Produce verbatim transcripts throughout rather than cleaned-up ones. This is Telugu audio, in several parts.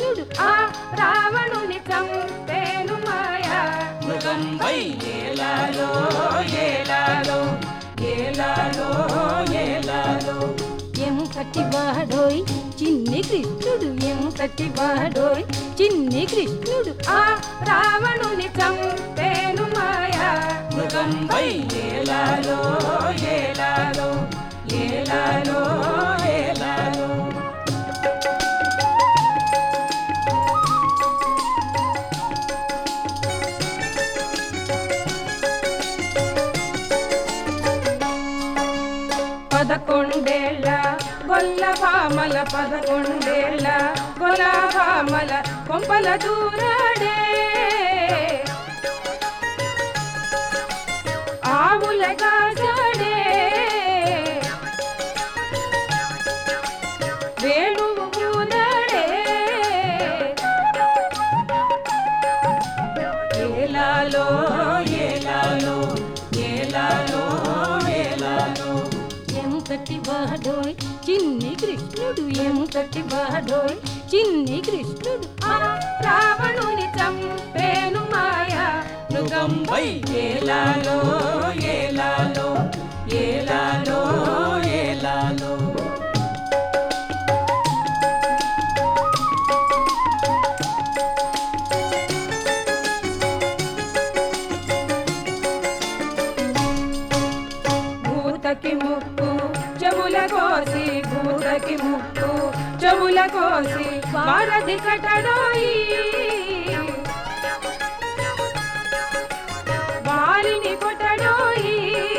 కృష్ణుడు ఆ రావణుని చంపేను మాయా మృగంపై ఏలాలో ఏలాలో ఏలాలో ఏలాలో. ఎంతటి వాడోయ్ చిన్ని కృష్ణుడు ఎంతటి వాడోయ్ చిన్ని కృష్ణుడు ఆ రావణుని చంపేను మాయా మృగంపై ఏలాలో ఏలాలో ఏలాలో ఏలాలో. పదకొండేళ్ళ గొల్ల భామల పదకొండేళ్ళ గొల్ల భామల కొంపల దూరాడే ఆవుల కాజాడే వేణువు ఊదాడే ఏలాలో ఏలాలో ఏలాలో ఏలాలో. ఎంతటి వాడోయ్ చిన్ని కృష్ణుడు ఎంతటి వాడోయ్ చిన్ని కృష్ణుడు ఆ రావణుని చంపేను మాయా మృగంపై ఏలాలో ఏలాలో ఏలాలో ఏలాలో. భూతకి ముక్కు చెవుల కోసి భూతకి ముక్కు చెవుల కోసి వారధి కటడోయి వారిని కొట్టడోయి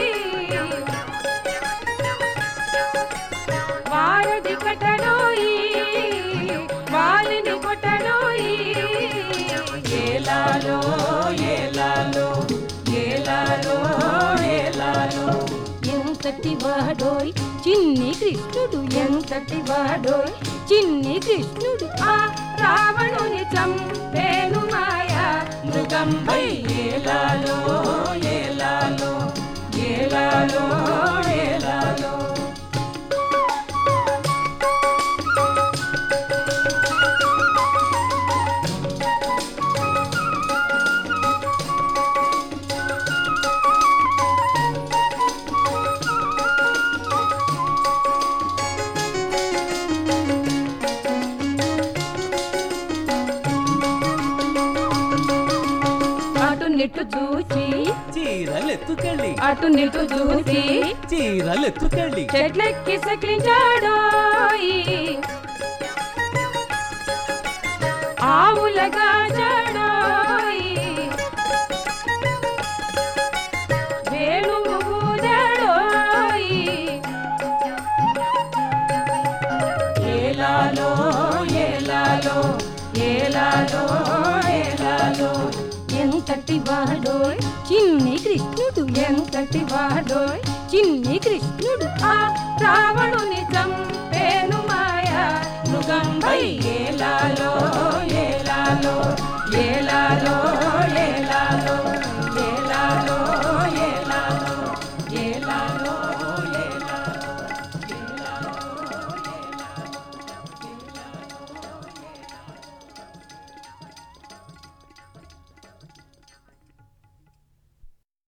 వారధి కటడోయి వారిని కొట్టడోయి ఏలాలో ఏలాలో ఏలాలో ఏలాలో. ఎంతటి వాడోయ్ చిన్ని కృష్ణుడు ఎంతటి వాడోయ్ చిన్ని కృష్ణుడు ఆ రావణుని చంపేను మాయా మృగంపై ఏలాలో ఏలాలో ఏలాలో ఏలాలో. అటు నిట్టు చూచి చీరలెత్తుకెళ్ళి అటు నిట్టు చూసి చీరలెత్తుకెళ్ళి చెట్లెక్కి సకిలించాడోయి ఆవులగా జాడోయి వేణువు ఊదాడోయి ఏలాలో ఏలాలో ఏలాలో ఏలాలో. ఎంతటి వాడోయ్ చిన్ని కృష్ణుడు ఎంతటి వాడోయ్ చిన్ని కృష్ణుడు ఆ రావణుని చంపేను మాయా మృగంపై ఏలాలో